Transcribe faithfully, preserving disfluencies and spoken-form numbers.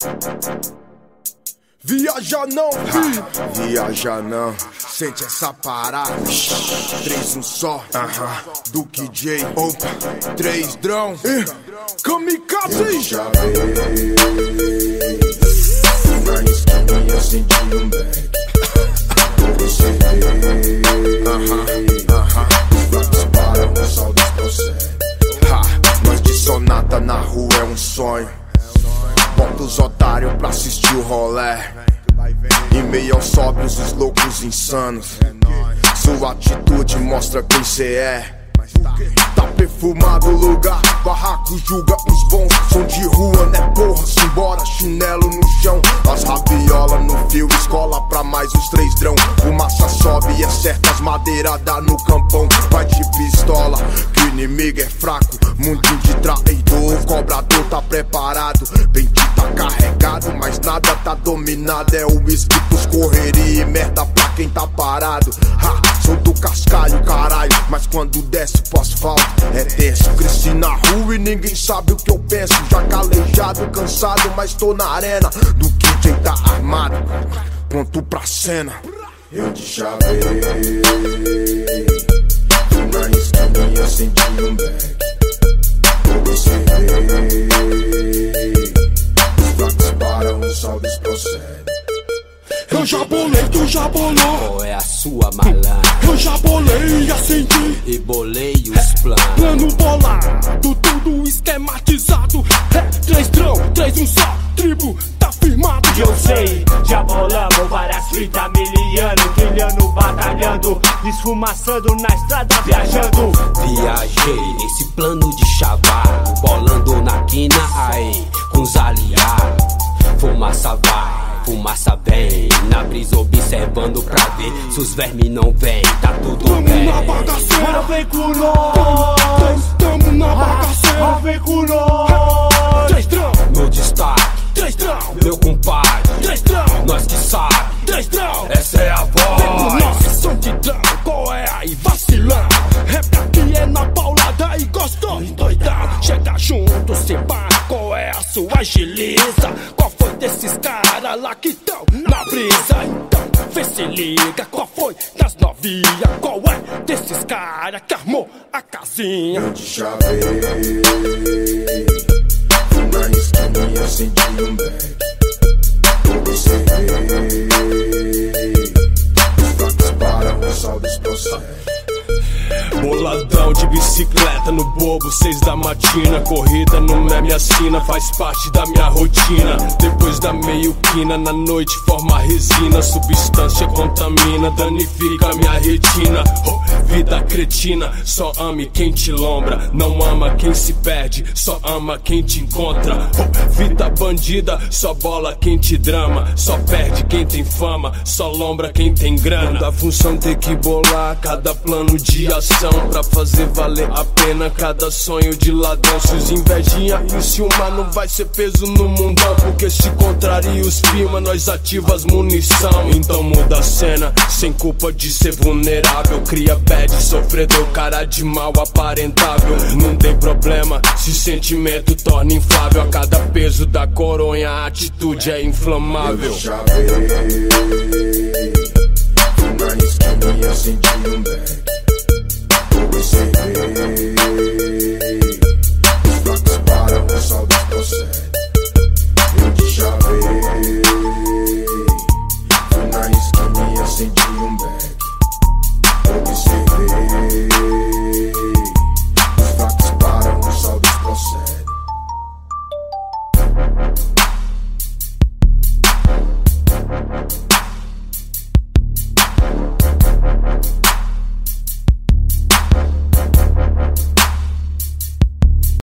Viaja não, filho. Viaja não, sente essa parada. Três um só, uh-huh. do K J. Opa, três drão. Kamikaze. Eu já vi na esquina, eu senti um back. Observei, aham, aham. Os blacks param, o sol desprocede. Ha, nós de sonata na rua é um sonho. Bota os otários pra assistir o rolê. Em meio aos sóbrios, os loucos insanos. Sua atitude mostra quem cê é. Tá perfumado o lugar, barraco julga os bons. Som de rua, né porra, simbora, chinelo no chão. As rabiolas no fio, escola pra mais os três drão. Fumaça sobe e é certo as madeiradas no campão. Vai de pistola, que o inimigo é fraco. Mundinho de traidor, o cobrador tá preparado. Bendito tá carregado, mas nada tá dominado. É o whisky pros correria e merda pra quem tá parado. Ha, sou do cascalho, caralho, mas quando desce pro asfalto é tenso. Cresci na rua e ninguém sabe o que eu penso. Já calejado, cansado, mas tô na arena. Do K J tá armado, pronto pra cena. Eu te chavei, na esquina eu senti um back. Observei, os blacks param, o sol desprocede. Eu já bolei, tu já bolou. Qual é a sua malandra? Eu já bolei, acendi e bolei os planos. Plano bolado, tudo esquematizado. É três drão, três um só, tribo tá firmado. Eu sei, já bolamos várias fitas miliano, trilhando, batalhando, esfumaçando na estrada, viajando. Viajei nesse plano de chavalo, bolando na quina aí, com os aliados. Fumaça vai, fumaça vem, na brisa observando pra ver se os vermes não vêm, tá tudo tamo bem. Na bagaceira, mano, vem com nós. Tamo, tamo na bagaceira, ah, vem com nós. Três drão, meu destaque, três drão, meu compadre, três drão, nós que sabe, três drão. essa é a Vem com voz. nós, som de drão, qual é aí, vacilão? Rap aqui é na paulada e gostou, doidão. Chega junto, se pá, qual é a sua agiliza? Qual foi desses caras lá que tão na brisa? Então, vê se liga, qual foi das novinhas? Qual é desses caras que armou a casinha? Eu te chavei, na esquina eu senti um back. Observei, os blacks param, o sol desprocede. Boladão de bicicleta no bobo, seis da matina. Corrida no meme assina, faz parte da minha rotina. Depois da meio quina, na noite forma resina. Substância contamina, danifica minha retina. Oh, vida cretina, só ame quem te lombra. Não ama quem se perde, só ama quem te encontra. Oh, vida bandida, só bola quem te drama. Só perde quem tem fama, só lombra quem tem grana. Da função ter que bolar cada plano de ação pra fazer valer a pena cada sonho de ladrão. Se os invejinha e o ciúma não vai ser peso no mundão, porque se contraria os firma, nós ativa as munição. Então muda a cena, sem culpa de ser vulnerável. Cria bad, sofredor, cara de mal aparentável. Não tem problema se sentimento torna inflável. A cada peso da coronha a atitude é inflamável. Eu chavei, na esquina eu senti um back. Observei,